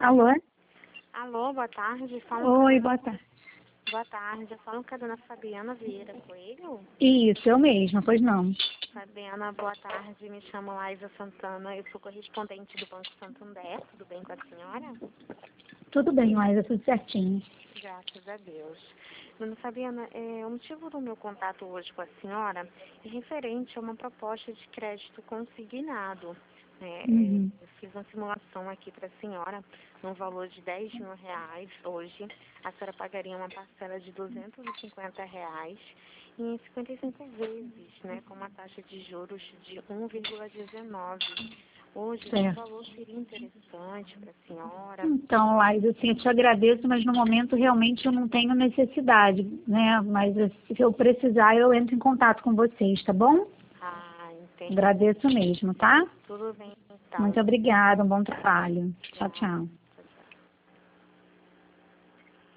Alô? Alô, boa tarde. Oi, boa tarde. Boa tarde. Eu falo com a dona Fabiana Vieira Coelho. Isso, eu mesma, pois não. Fabiana, boa tarde. Me chamo Laísa Santana. Eu sou correspondente do Banco Santander. Tudo bem com a senhora? Tudo bem, mas é tudo certinho. Graças a Deus. Dona Fabiana, o motivo do meu contato hoje com a senhora é referente a uma proposta de crédito consignado. Uhum. Eu fiz uma simulação aqui para a senhora, no valor de R$ 10.000 hoje. A senhora pagaria uma parcela de R$ 250 e em 55 vezes, com uma taxa de juros de 1,19. Hoje, esse Certo. valor seria interessante para a senhora? Então, Laís, assim, eu te agradeço, mas no momento realmente eu não tenho necessidade, né? Mas se eu precisar, eu entro em contato com vocês, tá bom? Ah, entendi. Agradeço mesmo, tá? Tudo bem, então. Muito obrigada, um bom trabalho. Tchau, tchau.